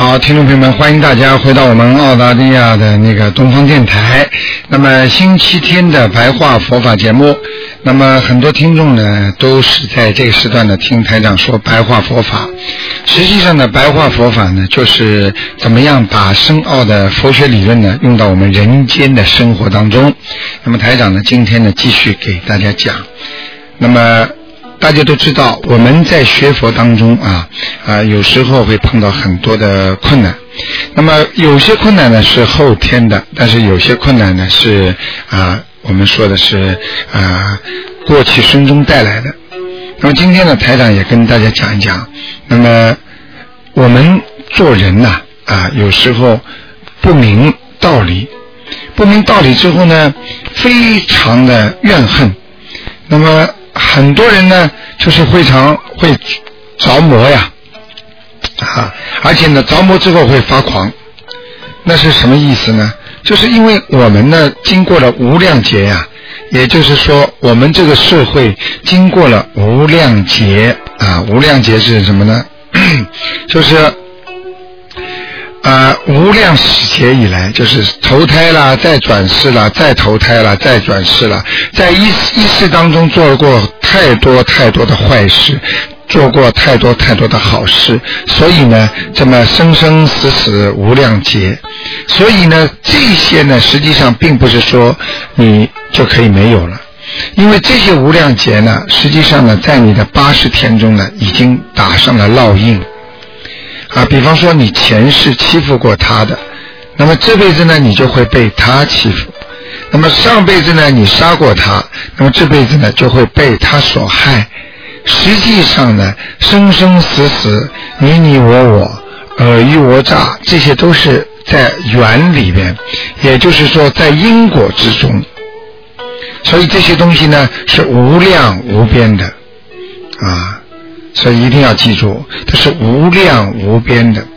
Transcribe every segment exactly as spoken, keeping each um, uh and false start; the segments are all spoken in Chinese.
好，听众朋友们，欢迎大家回到我们澳大利亚的那个东方电台。那么星期天的白话佛法节目，那么很多听众呢都是在这个时段呢听台长说白话佛法。实际上呢，白话佛法呢就是怎么样把深奥的佛学理论呢用到我们人间的生活当中。那么台长呢今天呢继续给大家讲。那么大家都知道，我们在学佛当中啊啊，有时候会碰到很多的困难。那么有些困难呢是后天的，但是有些困难呢是啊，我们说的是啊过去生中带来的。那么今天呢，台长也跟大家讲一讲。那么我们做人呐 啊, 啊，有时候不明道理，不明道理之后呢，非常的怨恨。那么很多人呢就是非常会着魔呀啊，而且呢着魔之后会发狂。那是什么意思呢？就是因为我们呢经过了无量劫呀，也就是说我们这个社会经过了无量劫啊，无量劫是什么呢？就是啊、呃，无量世劫以来，就是投胎啦，再转世啦，再投胎啦，再转世啦，在一一世当中做过太多太多的坏事，做过太多太多的好事，所以呢，这么生生死死无量劫。所以呢，这些呢，实际上并不是说你就可以没有了，因为这些无量劫呢，实际上呢，在你的八十天中呢，已经打上了烙印。啊，比方说你前世欺负过他的，那么这辈子呢你就会被他欺负。那么上辈子呢你杀过他，那么这辈子呢就会被他所害。实际上呢，生生死死，你你我我，尔虞我诈，这些都是在缘里边，也就是说在因果之中。所以这些东西呢是无量无边的啊。所以一定要记住，它是无量无边的。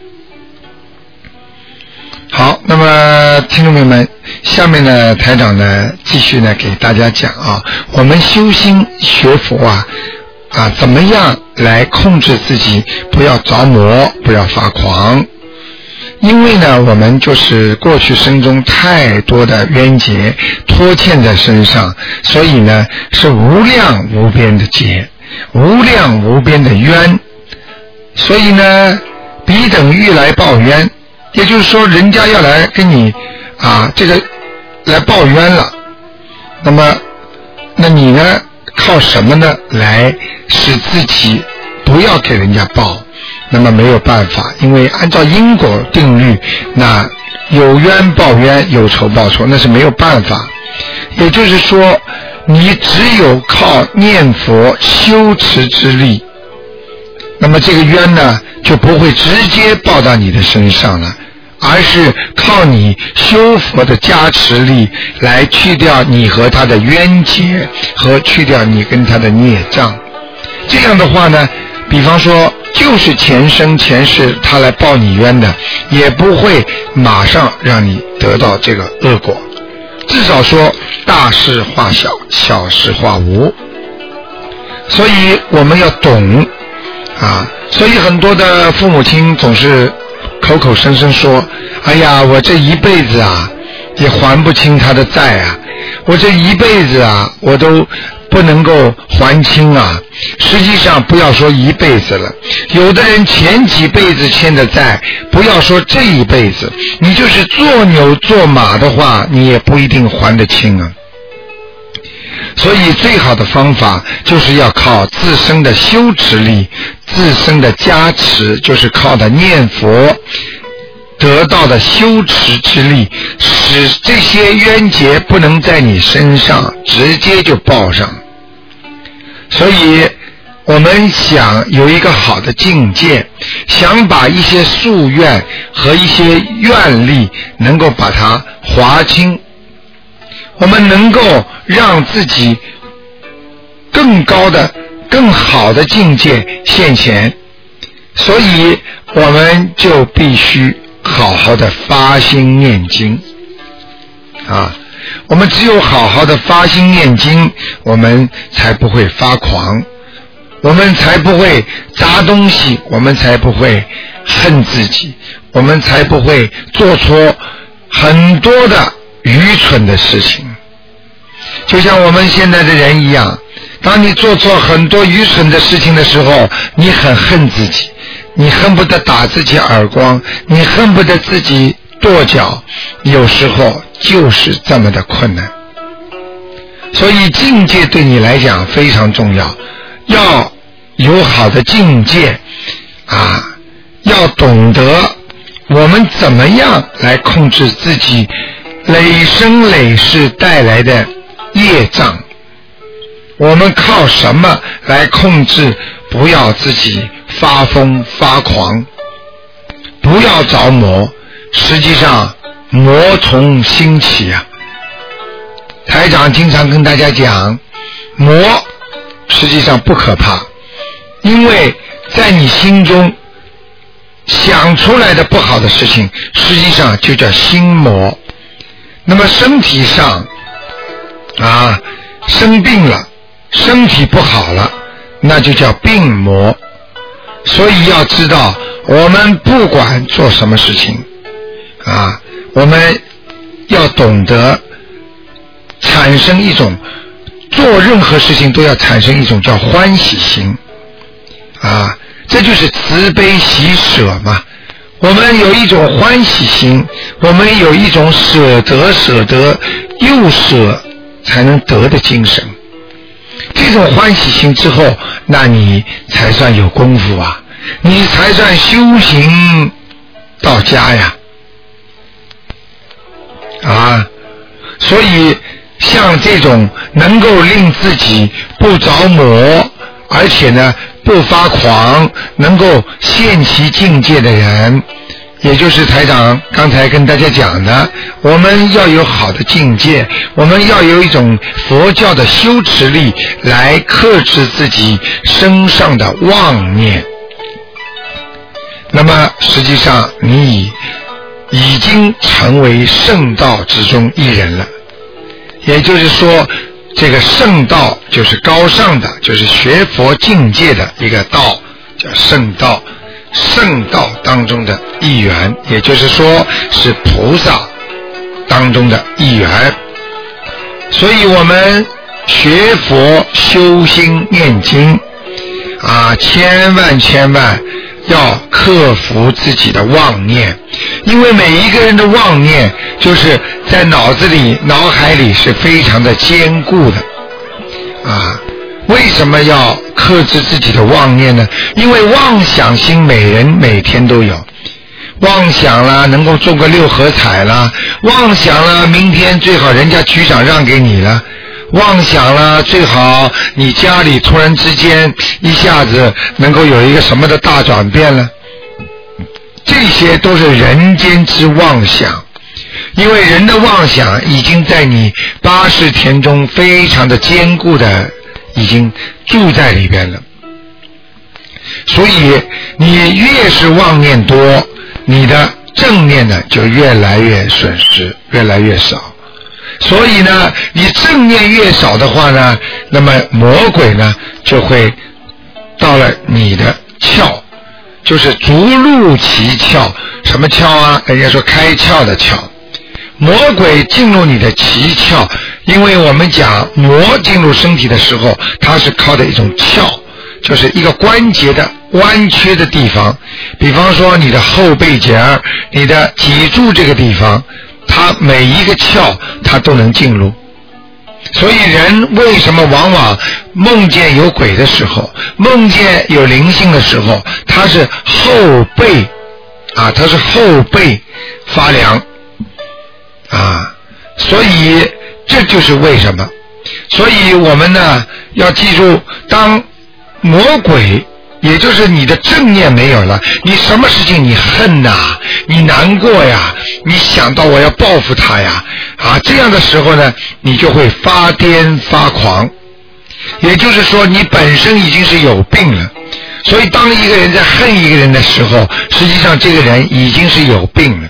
好，那么听众朋友们，下面呢台长呢继续呢给大家讲啊，我们修心学佛啊啊，怎么样来控制自己不要着魔，不要发狂。因为呢我们就是过去生中太多的冤结拖欠在身上，所以呢是无量无边的劫，无量无边的冤，所以呢彼等欲来报冤，也就是说人家要来跟你啊这个来报冤了，那么那你呢靠什么呢来使自己不要给人家报？那么没有办法，因为按照因果定律，那有冤报冤，有仇报仇，那是没有办法。也就是说你只有靠念佛修持之力，那么这个冤呢就不会直接报到你的身上了，而是靠你修佛的加持力来去掉你和他的冤结，和去掉你跟他的孽障。这样的话呢，比方说就是前生前世他来报你冤的，也不会马上让你得到这个恶果，至少说大事化小，小事化无。所以我们要懂啊，所以很多的父母亲总是口口声声说，哎呀我这一辈子啊也还不清他的债啊，我这一辈子啊我都不能够还清啊。实际上不要说一辈子了，有的人前几辈子欠的债，不要说这一辈子，你就是做牛做马的话，你也不一定还得清啊。所以最好的方法就是要靠自身的修持力，自身的加持，就是靠的念佛得到的修持之力，使这些冤结不能在你身上直接就报上。所以我们想有一个好的境界，想把一些夙愿和一些愿力能够把它划清，我们能够让自己更高的更好的境界现前，所以我们就必须好好的发心念经啊，我们只有好好的发心念经，我们才不会发狂。 我们才不会砸东西，我们才不会恨自己，我们才不会做出很多的愚蠢的事情。就像我们现在的人一样，当你做错很多愚蠢的事情的时候，你很恨自己，你恨不得打自己耳光，你恨不得自己跺脚，有时候就是这么的困难。所以境界对你来讲非常重要，要有好的境界啊，要懂得我们怎么样来控制自己累生累世带来的业障，我们靠什么来控制不要自己发疯发狂，不要着魔。实际上魔从心起啊，台长经常跟大家讲，魔实际上不可怕，因为在你心中想出来的不好的事情，实际上就叫心魔。那么身体上啊生病了，身体不好了，那就叫病魔。所以要知道，我们不管做什么事情啊，我们要懂得产生一种，做任何事情都要产生一种叫欢喜心啊，这就是慈悲喜舍嘛。我们有一种欢喜心，我们有一种舍得舍得又舍才能得的精神。这种欢喜心之后，那你才算有功夫啊，你才算修行到家呀啊！所以像这种能够令自己不着魔，而且呢不发狂，能够现其境界的人，也就是台长刚才跟大家讲的，我们要有好的境界，我们要有一种佛教的修持力来克制自己身上的妄念。那么实际上你已已经成为圣道之中一人了，也就是说这个圣道就是高尚的，就是学佛境界的一个道，叫圣道，圣道当中的一员，也就是说是菩萨当中的一员。所以我们学佛修心念经啊，千万千万要克服自己的妄念，因为每一个人的妄念就是在脑子里脑海里是非常的坚固的啊。为什么要克制自己的妄念呢？因为妄想心每人每天都有，妄想了能够中个六合彩了，妄想了明天最好人家局长让给你了，妄想了最好你家里突然之间一下子能够有一个什么的大转变了，这些都是人间之妄想。因为人的妄想已经在你八识田中非常的坚固的已经住在里边了，所以你越是妄念多，你的正念呢就越来越损失，越来越少。所以呢你正念越少的话呢，那么魔鬼呢就会到了你的窍，就是逐入其窍。什么窍啊？人家说开窍的窍。魔鬼进入你的脐窍，因为我们讲魔进入身体的时候，它是靠的一种窍，就是一个关节的弯曲的地方，比方说你的后背节、你的脊柱这个地方，它每一个窍它都能进入。所以人为什么往往梦见有鬼的时候，梦见有灵性的时候，它是后背啊，它是后背发凉啊，所以这就是为什么。所以我们呢要记住，当魔鬼也就是你的正念没有了，你什么事情你恨呐、啊，你难过呀，你想到我要报复他呀啊，这样的时候呢你就会发癫发狂。也就是说你本身已经是有病了，所以当一个人在恨一个人的时候，实际上这个人已经是有病了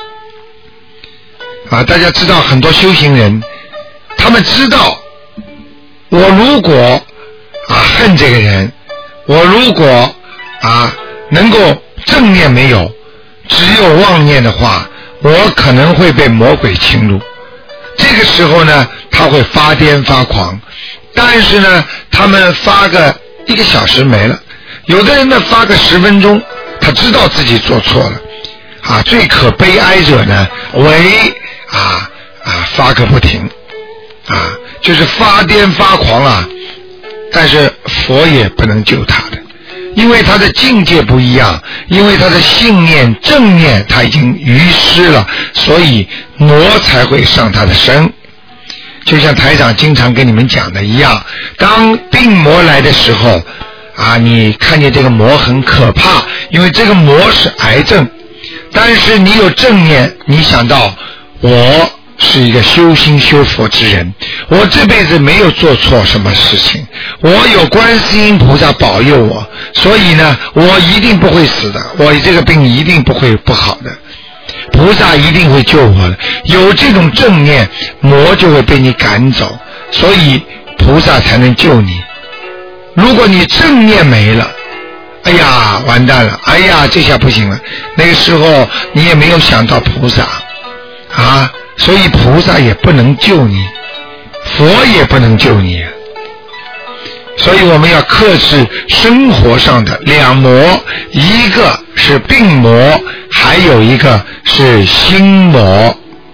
啊。大家知道很多修行人，他们知道我如果啊恨这个人我如果啊能够正念没有，只有妄念的话，我可能会被魔鬼侵入。这个时候呢，他会发癫发狂，但是呢，他们发个一个小时没了，有的人呢发个十分钟，他知道自己做错了啊。最可悲哀者呢，为啊啊发个不停啊，就是发癫发狂啊，但是佛也不能救他的。因为他的境界不一样，因为他的信念正念他已经遗失了，所以魔才会上他的身。就像台长经常跟你们讲的一样，当病魔来的时候啊，你看见这个魔很可怕，因为这个魔是癌症，但是你有正念，你想到我是一个修心修佛之人，我这辈子没有做错什么事情，我有观世音菩萨保佑我，所以呢我一定不会死的，我这个病一定不会不好的，菩萨一定会救我的。有这种正念，魔就会被你赶走，所以菩萨才能救你。如果你正念没了，哎呀完蛋了，哎呀这下不行了，那个时候你也没有想到菩萨啊，所以菩萨也不能救你，佛也不能救你。所以我们要克制生活上的两魔，一个是病魔，还有一个是心魔。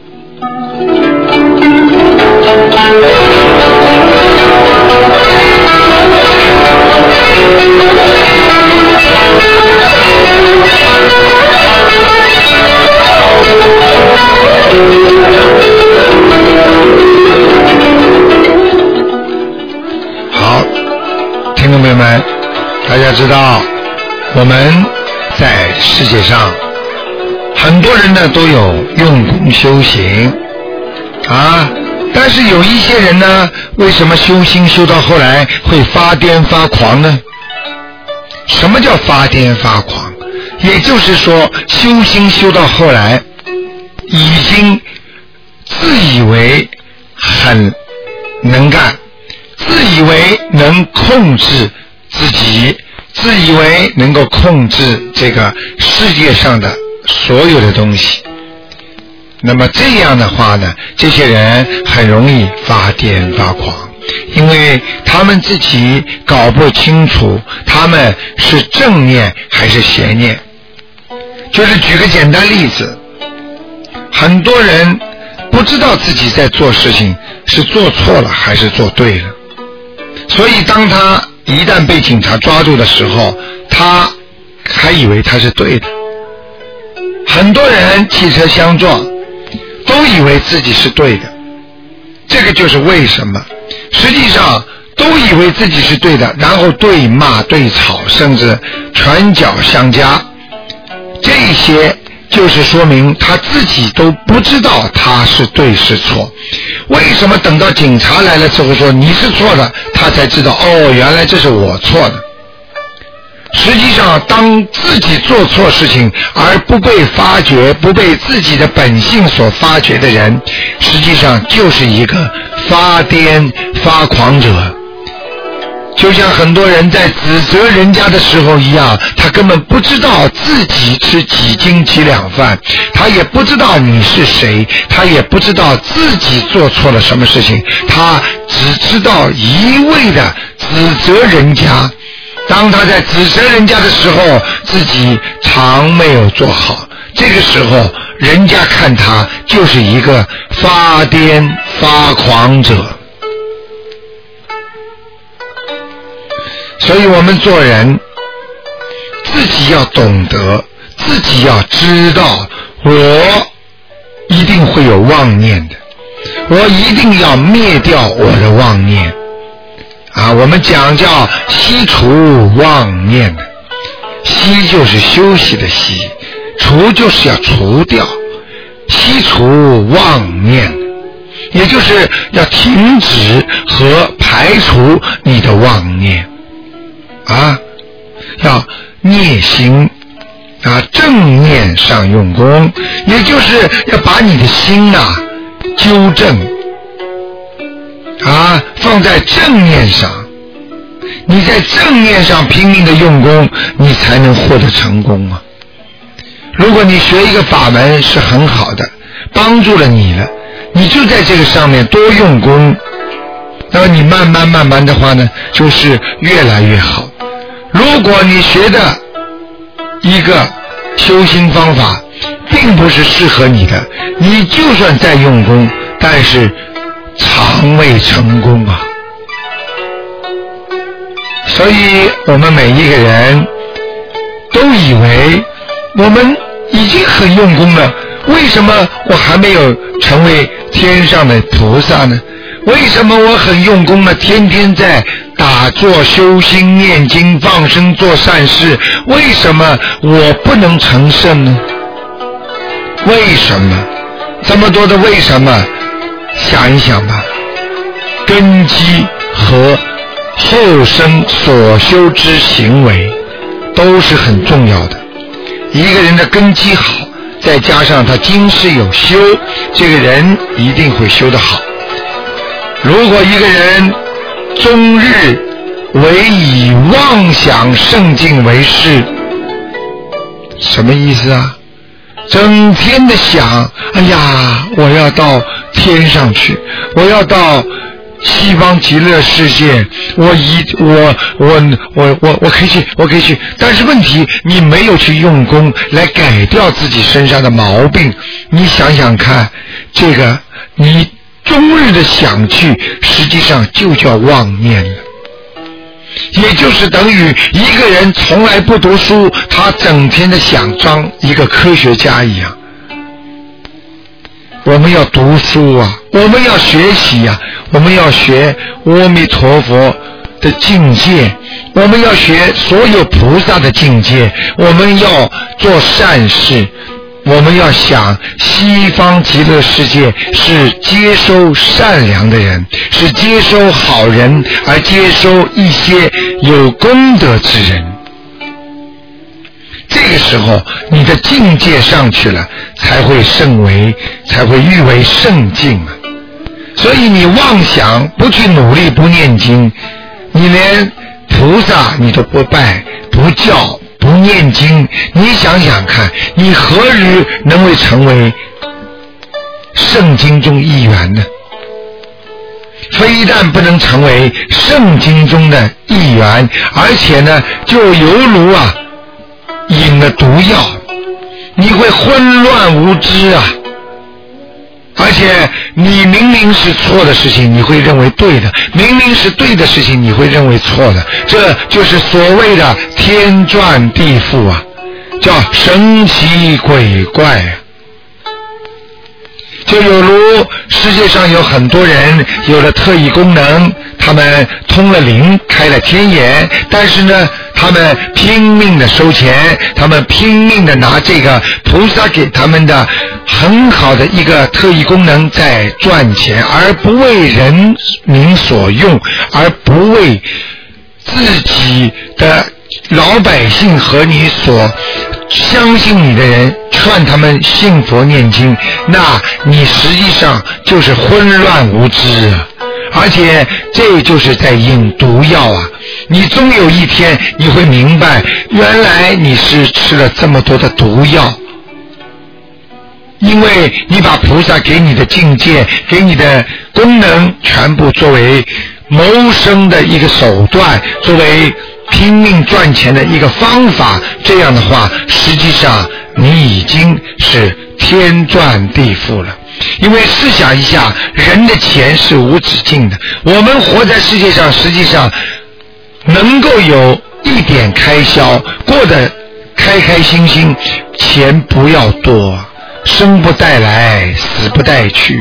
好，听众朋友们，大家知道我们在世界上很多人呢都有用功修行啊，但是有一些人呢，为什么修心修到后来会发癫发狂呢？什么叫发癫发狂？也就是说修心修到后来已经自以为很能干，自以为能控制自己，自以为能够控制这个世界上的所有的东西。那么这样的话呢，这些人很容易发癫发狂，因为他们自己搞不清楚他们是正念还是邪念。就是举个简单例子，很多人不知道自己在做事情是做错了还是做对了，所以当他一旦被警察抓住的时候，他还以为他是对的。很多人汽车相撞都以为自己是对的，这个就是为什么实际上都以为自己是对的，然后对骂对吵，甚至拳脚相加，这些就是说明他自己都不知道他是对是错。为什么等到警察来了之后说你是错的，他才知道哦，原来这是我错的。实际上当自己做错事情而不被发觉，不被自己的本性所发觉的人，实际上就是一个发癫发狂者。就像很多人在指责人家的时候一样，他根本不知道自己吃几斤几两饭，他也不知道你是谁，他也不知道自己做错了什么事情，他只知道一味的指责人家。当他在指责人家的时候，自己常没有做好，这个时候人家看他就是一个发癫发狂者。所以我们做人自己要懂得，自己要知道，我一定会有妄念的，我一定要灭掉我的妄念啊！我们讲叫息除妄念的，息就是休息的息，除就是要除掉，息除妄念，也就是要停止和排除你的妄念啊，要念心啊，正念上用功，也就是要把你的心啊纠正啊，放在正念上。 你在正面上拼命的用功，你才能获得成功啊。如果你学一个法门是很好的，帮助了你了，你就在这个上面多用功，那么你慢慢慢慢的话呢，就是越来越好。如果你学的一个修心方法并不是适合你的，你就算再用功，但是常未成功啊。所以我们每一个人都以为我们已经很用功了，为什么我还没有成为天上的菩萨呢？为什么我很用功了，天天在打坐修心念经放生做善事，为什么我不能成圣呢？为什么？这么多的为什么，想一想吧。根基和后生所修之行为都是很重要的。一个人的根基好，再加上他今世有修，这个人一定会修得好。如果一个人终日唯以妄想圣境为事，什么意思啊？整天的想，哎呀，我要到天上去，我要到西方极乐世界，我一我我我我我可以去，我可以去。但是问题，你没有去用功来改掉自己身上的毛病。你想想看，这个你终日的想去，实际上就叫妄念了。也就是等于一个人从来不读书，他整天的想当一个科学家一样。我们要读书啊，我们要学习啊，我们要学阿弥陀佛的境界，我们要学所有菩萨的境界，我们要做善事，我们要想西方极乐世界是接收善良的人，是接收好人，而接收一些有功德之人。这个时候你的境界上去了，才会升为，才会誉为圣境啊。所以你妄想不去努力，不念经，你连菩萨你都不拜不教不念经，你想想看，你何日能会成为圣经中一员呢？非但不能成为圣经中的一员，而且呢，就犹如啊饮了毒药，你会混乱无知啊。而且你明明是错的事情，你会认为对的；明明是对的事情，你会认为错的。这就是所谓的天转地覆啊，叫神奇鬼怪啊。就有如世界上有很多人有了特异功能，他们通了灵，开了天眼，但是呢他们拼命的收钱，他们拼命的拿这个菩萨给他们的很好的一个特异功能在赚钱，而不为人民所用，而不为自己的老百姓和你所相信你的人劝他们信佛念经，那你实际上就是混乱无知啊，而且这就是在饮毒药啊。你终有一天你会明白，原来你是吃了这么多的毒药，因为你把菩萨给你的境界，给你的功能全部作为谋生的一个手段，作为拼命赚钱的一个方法，这样的话实际上你已经是天转地覆了。因为试想一下，人的钱是无止境的，我们活在世界上，实际上能够有一点开销，过得开开心心，钱不要多，生不带来，死不带去。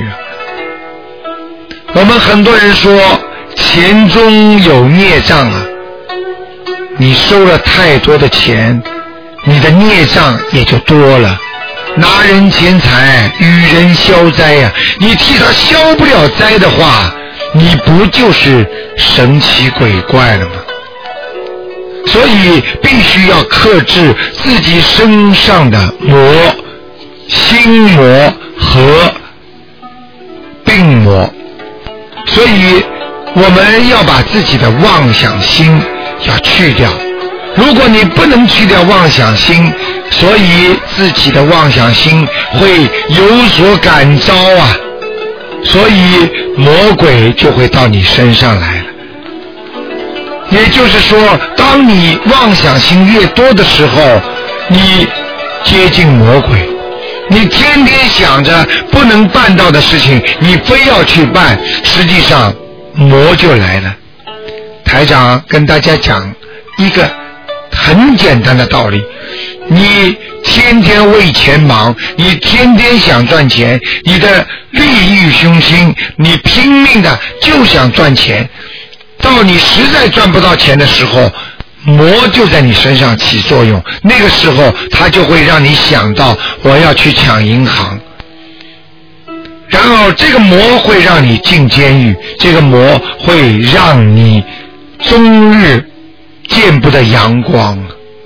我们很多人说钱中有孽障啊，你收了太多的钱，你的孽障也就多了。拿人钱财与人消灾呀、啊，你替他消不了灾的话，你不就是神奇鬼怪了吗？所以必须要克制自己身上的魔、心魔和病魔。所以我们要把自己的妄想心要去掉。如果你不能去掉妄想心，所以自己的妄想心会有所感召啊，所以魔鬼就会到你身上来了。也就是说，当你妄想心越多的时候，你接近魔鬼，你天天想着不能办到的事情，你非要去办，实际上魔就来了。台长跟大家讲一个很简单的道理，你天天为钱忙，你天天想赚钱，你的利欲熏心，你拼命的就想赚钱，到你实在赚不到钱的时候，魔就在你身上起作用，那个时候他就会让你想到我要去抢银行，然后这个魔会让你进监狱，这个魔会让你终日见不得阳光。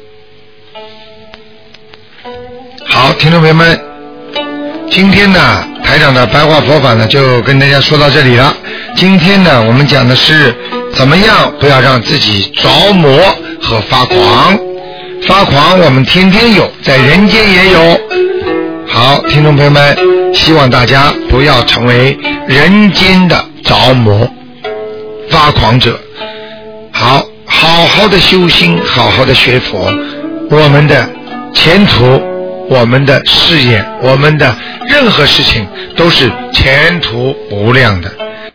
好，听众朋友们，今天呢台长的白话佛法呢就跟大家说到这里了。今天呢我们讲的是怎么样不要让自己着魔和发狂。发狂我们天天有，在人间也有。好，听众朋友们，希望大家不要成为人间的着魔发狂者。好，好好的修心，好好的学佛，我们的前途，我们的事业，我们的任何事情都是前途无量的。